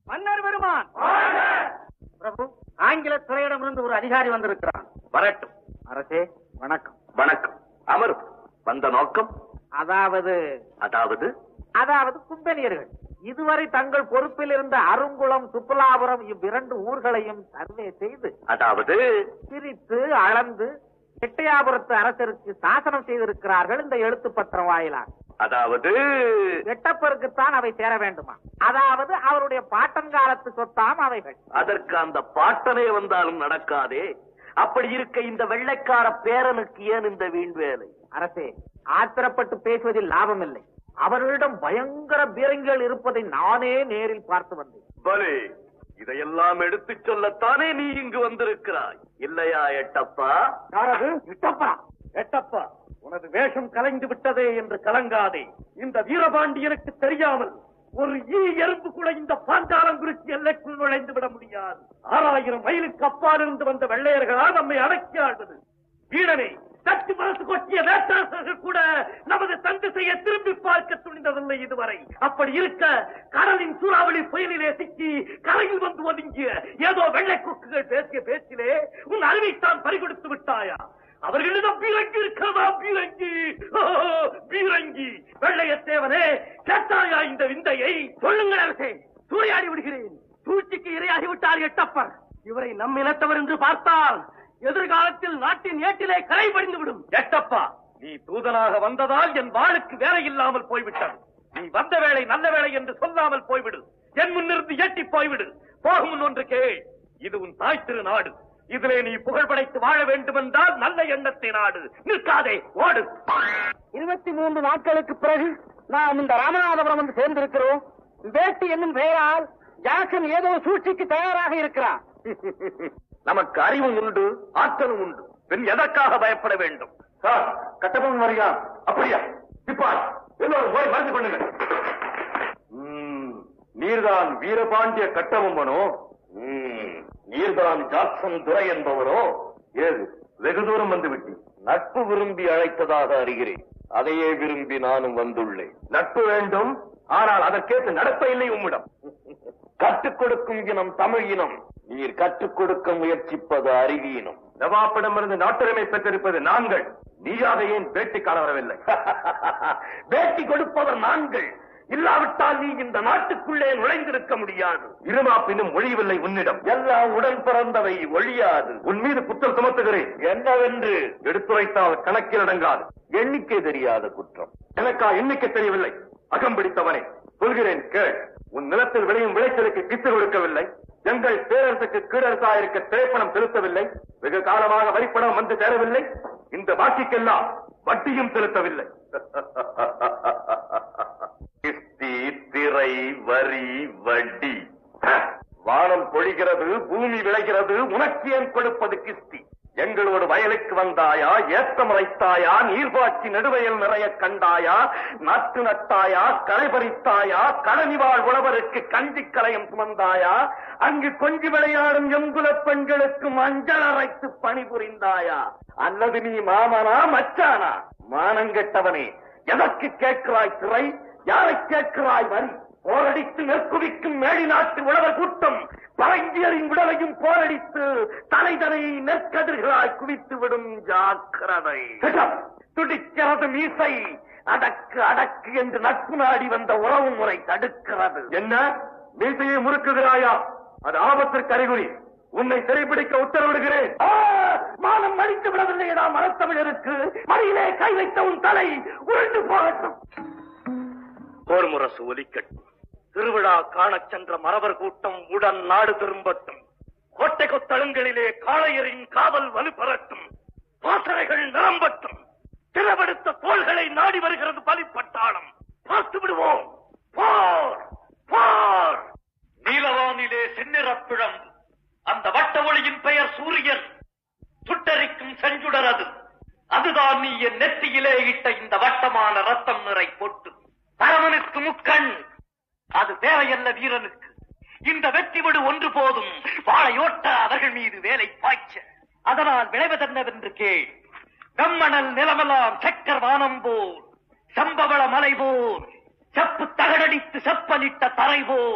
மன்னர் பெருமான். பிரபு, ஆங்கில துறையிடமிருந்து ஒரு அதிகாரி வந்திருக்கிறான். வரட்டும். அரசே வணக்கம். வணக்கம். அமரும். வந்த நோக்கம் அதாவது கும்பனியர்கள் இதுவரை தங்கள் பொறுப்பில் இருந்த அருங்குளம், சுப்புலாபுரம் இவ்விரண்டு ஊர்களையும் சர்வே செய்து பிரித்து அளந்து எட்டயாபுரத்து அரசருக்கு சாசனம் செய்திருக்கிறார்கள். இந்த எழுத்து பத்திரம் வாயிலாக எட்டப்பருக்குத்தான் அவை சேர வேண்டுமா? அதாவது அவருடைய பாட்டன்காலத்து சொத்தாம் அவைகள். அதற்கு அந்த பாட்டனே வந்தாலும் நடக்காதே. அப்படி இருக்க இந்த வெள்ளைக்கார பேரனுக்கு ஏன் இந்த வீண் வேலை? அரசே, ஆத்திரப்பட்டு பேசுவதில் லாபம் இல்லை. அவர்களிடம் பயங்கர பீரங்கிகள் இருப்பதை நானே நேரில் பார்த்து வந்தேன். பலே, இதையெல்லாம் எடுத்துச் சொல்லத்தானே நீ இங்கு வந்திருக்கிறாய், இல்லையா எட்டப்பா? எட்டப்பா, உனது வேஷம் கலைந்து விட்டதே என்று கலங்காதே. இந்த வீரபாண்டியனுக்கு தெரியாமல் ஒரு எறும்பு கூட இந்த பாஞ்சாலங்குறிச்சி எல்லைக்குள் நுழைந்து விட முடியாது. 6000 மைலுக்கு அப்பால் இருந்து வந்த வெள்ளையர்களால் நம்மை அடக்கி ஆள்வது. வீரனே, சற்று மனசு கொட்டிய வேட்டாளர்கள் கூட நமது தந்திசையை திரும்பி பார்க்க துணிந்ததில்லை இதுவரை. அப்படி இருக்க கடலின் சூறாவளி புயலிலே சிக்கி கரையில் வந்து ஒதுங்கிய ஏதோ வெள்ளை கொக்குகள் பேசிய பேச்சிலே உன் அறிவைத்தான் பறிகொடுத்து விட்டாயா? அவர்களிடம் பீரங்கி இருக்கிறதா? பீரங்கி வெள்ளையத்தேவனே, கேட்டாயா இந்த விந்தையை? சொல்லுங்கள் அரசே, சூறையாடி விடுகிறேன். சூழ்ச்சிக்கு இரையாகிவிட்டார் எட்டப்பர். இவரை நம் இனத்தவர் என்று பார்த்தால் எதிர்காலத்தில் நாட்டின் ஏட்டிலே கரை படிந்து விடும். எட்டப்பா, நீ தூதனாக வந்ததால் என் வாளுக்கு வேலை இல்லாமல் போய்விட்டது. நீ வந்த வேலை நல்ல வேலை என்று சொல்லாமல் போய்விடு. என் முன்னிருந்து ஏட்டி போய்விடு. போகும் முன் ஒன்று கேள். இது உன் தாய் திரு நாடு. இதிலே நீ புகழ் படைத்து வாழ வேண்டும் என்றால் நல்ல எண்ணத்தை நாடு. நிற்காதே, ஓடு. 23 நாட்களுக்கு பிறகு நாம் இந்த ராமநாதபுரம் வந்து சேர்ந்திருக்கிறோம். வேட்டி என்னும் பெயரால் ஜாக்சன் ஏதோ சூழ்ச்சிக்கு தயாராக இருக்கிறான். நமக்கு அறிவும் உண்டு, ஆற்றலும் உண்டு. பின் எதற்காக பயப்பட வேண்டும்? சார், கட்டபொம்மன் வருகிறா. அப்படியா? சிப்பாய், எல்லோரும் போய் மறைந்து கொள்ளுங்கள். நீர்தான் வீரபாண்டிய கட்டபொம்மனோ? நீர்தான் ஜாக்சன் துரை என்பவரோ? ஏது, வெகு தூரம் வந்து விட்டேன். நட்பு விரும்பி அழைத்ததாக அறிகிறேன். அதையே விரும்பி நானும் வந்துள்ளேன். நட்பு வேண்டும், ஆனால் அதற்கேற்ற நடப்ப இல்லை உம்மிடம். கற்றுக் கொடுக்கும் இனம் தமிழ் இனம். நீர் கற்றுக் கொடுக்க முயற்சிப்பது அறிவியினம். நவாப்பிடமிருந்து நாட்டுரிமை பெற்றிருப்பது நாங்கள். நீயாக ஏன் வேட்டி காண வரவில்லை? வேட்டி கொடுப்பவர் நாங்கள். இல்லாவிட்டால் நீ இந்த நாட்டுக்குள்ளே நுழைந்திருக்க முடியாது. இருமாப்பினும் ஒழியவில்லை உன்னிடம். எல்லாம் உடன் பிறந்தவை ஒழியாது. உன் மீது குற்றம் சுமத்துகிறேன். என்னவென்று எடுத்துரைத்தால் கணக்கில் அடங்காது. எண்ணிக்கை தெரியாத குற்றம். எனக்கா எண்ணிக்கை தெரியவில்லை? அகம்பிடித்தவனே, சொல்கிறேன் கேள். உன் நிலத்தில் விளையும் விளைச்சலுக்கு கித்து கொடுக்கவில்லை. எங்கள் பேரரசுக்கு கீழரசாயிருக்க திரைப்பணம் செலுத்தவில்லை. வெகு காலமாக வரிப்பணம் வந்து சேரவில்லை. இந்த பாக்கிக்கெல்லாம் வட்டியும் செலுத்தவில்லை. கிஸ்தி, திரை, வரி, வட்டி. வானம் பொழிகிறது, பூமி விளைகிறது, உனக்கு ஏன் கொடுப்பது கிஸ்தி? எங்களோடு வயலுக்கு வந்தாயா? ஏற்றம் உரைத்தாயா? நீர்பாய்ச்சி நடுவயல் நிறைய கண்டாயா? நாட்டு நட்டாயா? களை பறித்தாயா? களனிவாழ் உழவருக்கு கஞ்சி கலையம் சுமந்தாயா? அங்கு கொஞ்சி விளையாடும் எங்குலப் பெண்களுக்கு மஞ்சள் அரைத்து பணிபுரிந்தாயா? அல்லது நீ மாமனா மச்சானா? மானங்கெட்டவனே, எதற்கு கேட்கிறாய் திரை? யாரை கேட்கிறாய் வரி? போரடித்து நெற்குவிக்கும் மேடி நாட்டு உழவர் கூட்டம் பழங்கியரின் உடலையும் போரடித்து தலைதனை நெற்கதிர்களாய் குவித்து விடும். ஜாக்கிரதை. துடிக்கிறது மீசை. அடக்கு அடக்கு என்று நட்பு நாடி வந்த உறவு முறை தடுக்கிறது. என்ன மீசையை முறுக்குகிறாயா? அது ஆபத்திற்கு அறிகுறி. உன்னை சிறைப்பிடிக்க உத்தரவிடுகிறேன். மானம் மடித்து விடவில்லையடா மரத்தமிழருக்கு. மடியிலே கை வைத்த உன் தலை உருண்டு போகட்டும். போர் முரசு ஒலிக்கட்டும். திருவிழா காணச் சென்ற மறவர் கூட்டம் உடன் நாடு திரும்பட்டும். கோட்டை கொத்தளங்களிலே காளையரின் காவல் வலுப்பெறட்டும். பாசறைகள் நிரம்பட்டும். திறவெடுத்த தோள்களை நாடி வருகிறது பலிப்பட்டாளம். பார்த்து விடுவோம். போர் போர். நீலவானிலே செந்நிறப்பிழம்பு. அந்த வட்ட ஒளியின் பெயர் சூரியன். சுட்டரிக்கும் செஞ்சுடர் அது. அதுதான் நீ என் நெற்றியிலே இட்ட இந்த வட்டமான ரத்தம் நிறை பொட்டு. பரமனுக்கு முக்கண். அது தேவையல்ல வீரனுக்கு. இந்த வெற்றி விடு ஒன்று போதும். வாழையோட்ட அவர்கள் மீது வேலை பாய்ச்ச. அதனால் விளைவதென்னவென்று கேள். வெம்மணல் நிலமெல்லாம் சக்கர் வானம் போல், சம்பவள மலை போல், செப்பு தகடடித்து செப்பலிட்ட தரை போல்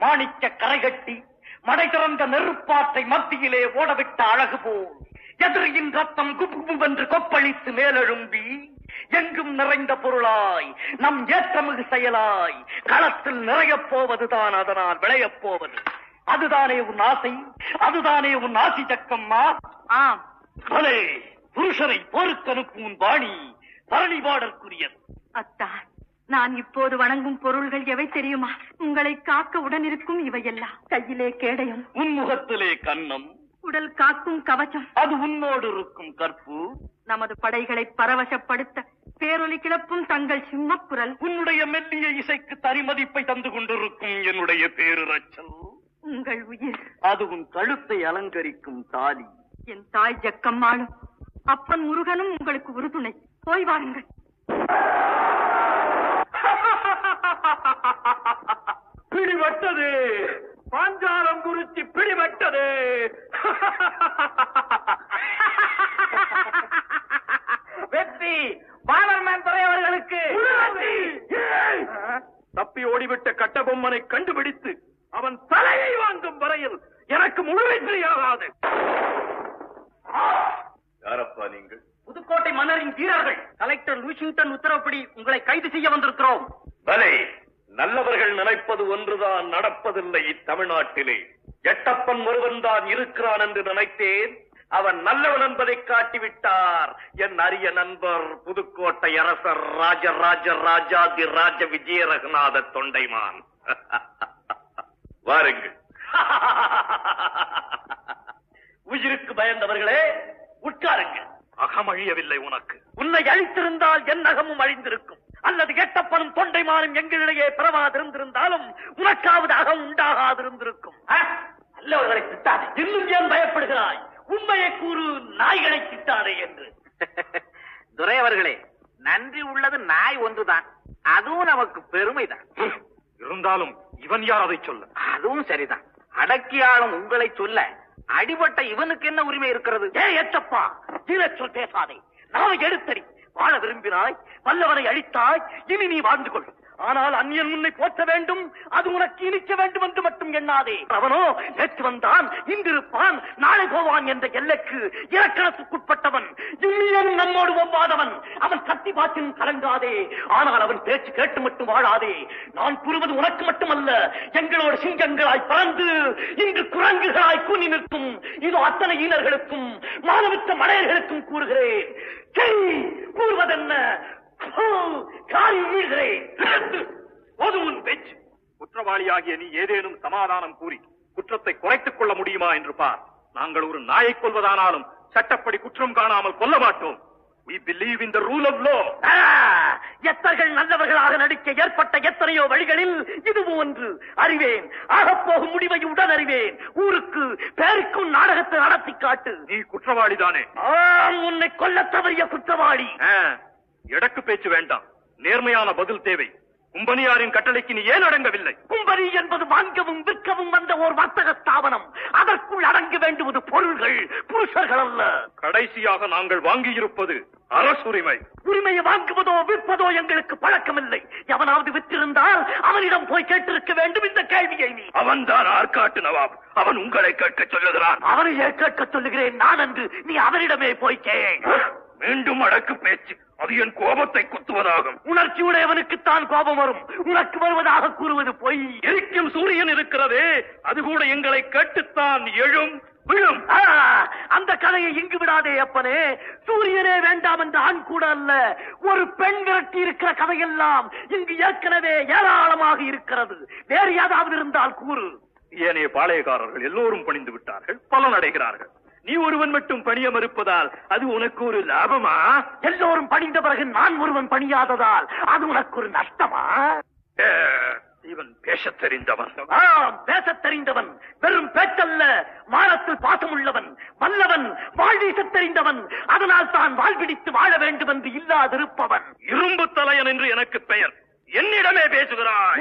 மாணிக்க கரைகட்டி மடை திறந்த நெருப்பாற்றை மத்தியிலே ஓடவிட்ட அழகு போல் எதிரியின் ரத்தம் குபுகுவென்று கொப்பளித்து மேலெழும்பி எங்கும் நிறைந்த பொருளாய் நம் ஏற்றமிகு செயலாய் களத்தில் நிறையப் போவதுதான் அதனால் விளையப் போவது. அதுதானே உன் ஆசை, அதுதானே உன் ஆசி சக்கம்மா. ஆம் பலே, புருஷரை போருக்கு அனுப்பும் பாணி பரணிபாடற்குரியது. அத்தான், நான் இப்போது வணங்கும் பொருள்கள் எவை தெரியுமா? உங்களை காக்க உடனிருக்கும் இவையெல்லாம். கையிலே கேடயம், உன்முகத்திலே கன்னம், உடல் காக்கும் கவசம், அது உன்னோடு இருக்கும் கற்பு, நமது படைகளை பரவசப்படுத்த பேரொலி கிளப்பும் தங்கள் சிம்மக்குரல், உன்னுடைய மெல்லிய இசைக்கு தரிமதிப்பை தந்து கொண்டிருக்கும் என்னுடைய பேருரச்சல், உங்கள் உயிர், அது உன் கழுத்தை அலங்கரிக்கும் தாலி. என் தாய் ஜக்கம்மாளும் அப்பன் முருகனும் உங்களுக்கு உறுதுணை. போய் வாருங்கள். பிடிபட்டது, பாஞ்சாலம் குறிச்சி பிடிபட்டது. வெற்றி பாலர்மேன் துறை அவர்களுக்கு. தப்பி ஓடிவிட்ட கட்டபொம்மனை கண்டுபிடித்து அவன் தலையை வாங்கும் வரையில் எனக்கு முழு வெற்றியாகாது. யாரப்பா நீங்கள்? புதுக்கோட்டை மன்னரின் வீரர்கள். கலெக்டர் லூசிங்டன் உத்தரவுப்படி உங்களை கைது செய்ய வந்திருக்கிறோம். பலே, நல்லவர்கள் நினைப்பது ஒன்றுதான் நடப்பதில்லை இத்தமிழ்நாட்டிலே. எட்டப்பன் ஒருவன் தான் இருக்கிறான் என்று நினைத்தேன். அவன் நல்லவன் என்பதை காட்டிவிட்டார் என் அரிய நண்பர் புதுக்கோட்டை அரசர் ராஜராஜ ராஜாதி ராஜ விஜய ரகுநாத தொண்டைமான். வாருங்கள். உயிருக்கு பயந்தவர்களே, உட்காருங்கள். அகம் அழியவில்லை உனக்கு. உன்னை அழித்திருந்தால் என் அகமும் அழிந்திருக்கும். அல்லது எட்டப்பனும் தொண்டைமானும் எங்களிடையே பிறவாதிருந்திருந்தாலும் உனக்காவது அகம் உண்டாகாதிருந்திருக்கும். நல்லவர்களை திட்டாதே. இன்னும் ஏன் பயப்படுகிறாய்? உண்மையை கூறு, நாய்களை திட்டாதே என்று. துரை அவர்களே, நன்றி உள்ளது நாய் ஒன்றுதான். அதுவும் நமக்கு பெருமைதான். இருந்தாலும் இவன் யார் அதை சொல்ல? அதுவும் சரிதான். அடக்கியாலும் உங்களை சொல்ல அடிபட்ட இவனுக்கு என்ன உரிமை இருக்கிறது? ஏ எட்டப்பா, சொல் பேசாதே. நாவை எடுத்தடி. வாழ விரும்பினாய், வல்லவனை அழித்தாய், இனி நீ வாழ்ந்து கொள். ஆனால் அந்நியன் உன்னை போற்ற வேண்டும், அது உனக்கு இனிக்க வேண்டும் என்று மட்டும் எண்ணாதே. அவனோ நேற்று வந்தான், இன்றிருப்பான், நாளை போவான் என்ற எல்லைக்கு இலக்கணத்துக்குட்பட்டவன். இன்னும் நம்மோடு ஒவ்வாதவன். அவன் கத்தி பாத்தின் கலங்காதே. ஆனால் அவன் பேச்சு கேட்டு மட்டும் வாழாதே. நான் கூறுவது உனக்கு மட்டுமல்ல, எங்களோட சிங்கங்களாய் பறந்து இன்று குரங்குகளாய் கூனி நிற்கும் இதோ அத்தனை ஈனர்களுக்கும் மானவித்த மடையர்களுக்கும் கூறுகிறேன். கூறுவதென்ன? குற்றவாளியாகிய நீ ஏதேனும் சமாதானம் கூறி குற்றத்தை குறைத்துக் கொள்ள முடியுமா என்று பார். நாங்கள் ஒரு நாயை கொல்வதானாலும் சட்டப்படி குற்றம் காணாமல் கொல்ல மாட்டோம். We believe in the rule of law. எத்தர்கள் நல்லவர்களாக நடிக்க ஏற்பட்ட எத்தனையோ வழிகளில் இதுவும் ஒன்று. அறிவேன், ஆகப்போகும் முடிவை உடன் அறிவேன். ஊருக்கு பேருக்கும் நாடகத்தை நடத்தி காட்டு. நீ குற்றவாளிதானே? உன்னை கொல்ல தவறிய குற்றவாளி. எடக்கு பேச்சு வேண்டாம், நேர்மையான பதில் தேவை. கும்பனியாரின் கட்டளைக்கு நீ ஏன் அடங்கவில்லை? கும்பனி என்பது வாங்கவும் விற்கவும் வந்த ஒரு வர்த்தக ஸ்தாபனம். அதற்குள் அடங்க வேண்டுவது பொருள்கள், புருஷர்கள் அல்ல. கடைசியாக நாங்கள் வாங்கியிருப்பது அரசுரிமை. உரிமையை வாங்குவதோ விற்பதோ எங்களுக்கு பழக்கமில்லை. எவனாவது விற்றிருந்தால் அவனிடம் போய் கேட்டிருக்க வேண்டும் இந்த கேள்வியை. நீ அவன்தான் ஆற்காட்டு நவாப். அவன் உங்களை கேட்க சொல்லுகிறான். அவனையே கேட்க சொல்லுகிறேன் நான் என்று நீ அவனிடமே போய் கே. மீண்டும் அடக்கு பேச்சு. அது என் கோபத்தை குத்துவதாகும். உணர்ச்சியுடையவனுக்குத்தான் கோபம் வரும். உனக்கு வருவதாக கூறுவது பொய். எரிக்கும் சூரியன் இருக்கிறதே, அது கூட எங்களை கேட்டுத்தான் எழும் விழும். அந்த கதையை இங்கு விடாதே அப்பனே. சூரியனே வேண்டாம் என்ற ஆண் கூட அல்ல, ஒரு பெண் விரட்டி இருக்கிற கதையெல்லாம் இங்கு ஏற்கனவே ஏராளமாக இருக்கிறது. வேறு ஏதாவது இருந்தால் கூறு. ஏனைய பாளையக்காரர்கள் எல்லோரும் பணிந்து விட்டார்கள், பலன் அடைகிறார்கள். நீ ஒருவன் மட்டும் பணிய மறுப்பதால் அது உனக்கு ஒரு லாபமா? எல்லோரும் பணிந்த பிறகு நான் ஒருவன் பணியாததால் அது உனக்கு ஒரு நஷ்டமா? இவன் பேசத் தெரிந்தவன். பேசத் தெரிந்தவன், வெறும் பேச்சல்ல, மானத்தில் பாசமுள்ளவன், வல்லவன், வாழ்வீசத் தெரிந்தவன். அதனால் தான் வாழ்விடித்து வாழ வேண்டும் என்று இல்லாதிருப்பவன். இரும்பு தலையன் என்று எனக்கு பெயர். என்னிடமே பேசுகிறாய். உருக்க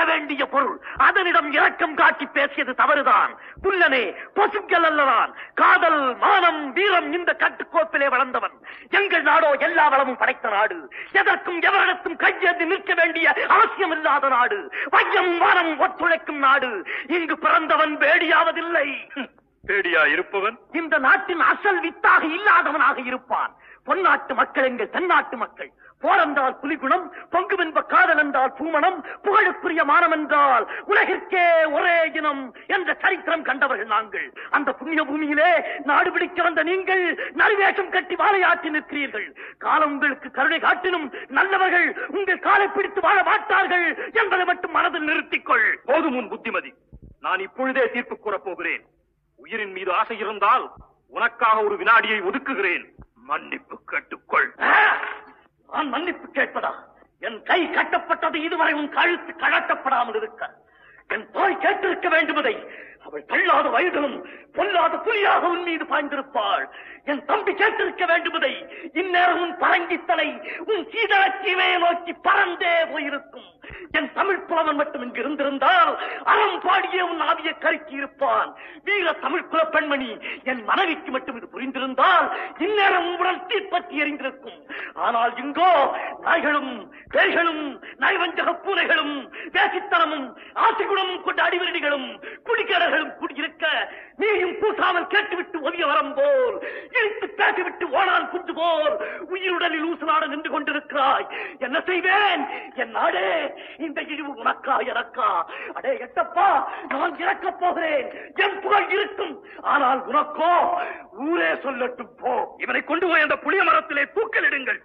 வேண்டிய பொருள். அதனிடம் இரக்கம் காட்டி பேசியது தவறுதான். புல்லனே, பொசுக்கள் அல்லதான். காதல், மானம், வீரம் இந்த கட்டுக்கோப்பிலே வளர்ந்தவன். எங்கள் நாடோ எல்லா வளமும் படைத்த நாடு. எதற்கும் எவரிடத்தும் கையேந்தி நிற்க வேண்டிய அவசியம் இல்லாத நாடு. வையம் வானம் ஒத்துழைக்கும் நாடு. இங்கு பிறந்தவன் வேடியாவதில்லை. பேடியா இருப்பவன் இந்த நாட்டின் அசல் வித்தாக இல்லாதவனாக இருப்பான். பொன்னாட்டு மக்கள் எங்கள் தென்னாட்டு மக்கள். போரென்றால் புலிகுணம், பொங்குவென்ப காதல் என்றால் பூமணம், புகழுக்குரிய மானம் என்றால் உலகிற்கே ஒரே இனம் என்ற சரித்திரம் கண்டவர்கள் நாங்கள். அந்த புண்ணிய பூமியிலே நாடு பிடிக்க வந்த நீங்கள் நரிவேஷம் கட்டி வாழையாற்றி நிற்கிறீர்கள். காலம் உங்களுக்கு கருணை காட்டினும் நல்லவர்கள் உங்கள் காலை பிடித்து வாழ மாட்டார்கள் என்பதை மட்டும் மனதில் நிறுத்திக்கொள். போதும் உன் புத்திமதி. நான் இப்பொழுதே தீர்ப்பு கூறப் போகிறேன். உயிரின் மீது ஆசை இருந்தால் உனக்காக ஒரு வினாடியை ஒதுக்குகிறேன். மன்னிப்பு கேட்டுக்கொள். நான் மன்னிப்பு கேட்பதா? என் கை கட்டப்பட்டது இதுவரை உன் கழுத்து கழட்டப்படாமல் இருக்க. என் தாய் கேட்டிருக்க வேண்டுவதை அவள் தள்ளாத வயதிலும் பொல்லாத புலியாக உன் மீது பாய்ந்திருப்பாள். என் தம்பி கேட்டிருக்க வேண்டுவதை இந்நேரம் உன் பரங்கித்தலை உன் சீதளச்சியமே நோக்கி பறந்தே போயிருக்கும். என் தமிழ் புலவன் மட்டும் இங்கு இருந்திருந்தால் அறம் பாடியே உன் ஆவியை கருக்கி இருப்பான். வீர தமிழ் குல பெண்மணி என் மனைவிக்கு மட்டும் இது புரிந்திருந்தால் இந்நேரம் உடன் தீப்பற்றி எறிந்திருக்கும். ஆனால் இங்கோ நாய்களும் பேய்களும் நயவஞ்சக பூனைகளும் வேசித்தனமும் ஆசைகுணமும் கொண்ட அடிவரடிகளும் குடிகாரர்களும் கூடியிருக்க நீயும் பூசாமல் கேட்டுவிட்டு ஒதிய வரம் போல் இழுத்து பேசிவிட்டு ஓடான் குஞ்சு போல் உயிருடலில் ஊசலாட நின்று கொண்டிருக்கிறாய். என்ன செய்வேன்? என் நாடே, இந்த இழிவு உனக்கா எனக்கா? அடே எட்டப்பா, நான் இறக்கப் போகிறேன். என் புகழ் இருக்கும். ஆனால் உனக்கோ ஊரே சொல்லட்டும் போ. இவனை கொண்டு போய் அந்த புளிய மரத்திலே தூக்கலிடுங்கள்.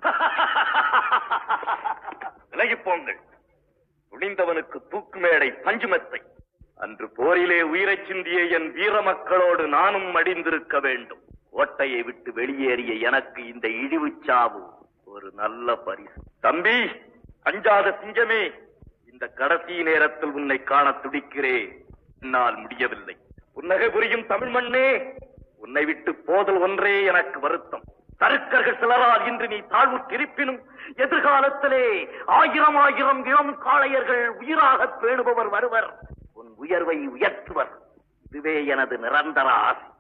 விலகி போங்கள். துணிந்தவனுக்கு தூக்கு மேடை பஞ்சுமெத்தை. அன்று போரிலே உயிரை சிந்திய என் வீர மக்களோடு நானும் மடிந்திருக்க வேண்டும். கோட்டையை விட்டு வெளியேறிய எனக்கு இந்த இழிவுச்சாவு ஒரு நல்ல பரிசு. தம்பி, அஞ்சாத சிங்கமே, இந்த கடைசி நேரத்தில் உன்னை காண துடிக்கிறேன். என்னால் முடியவில்லை. புன்னகை புரியும் தமிழ் மண்ணே, உன்னை விட்டு போதல் ஒன்றே எனக்கு வருத்தம். தருக்கர்கள் சிலரால் இன்று நீ தாழ்வுற்றிருப்பினும் எதிர்காலத்திலே ஆயிரம் ஆயிரம் இளம் காளையர்கள் உயிராக பேணுபவர் வருவர். உன் உயர்வை உயர்த்துவர். இதுவே எனது நிரந்தர ஆசை.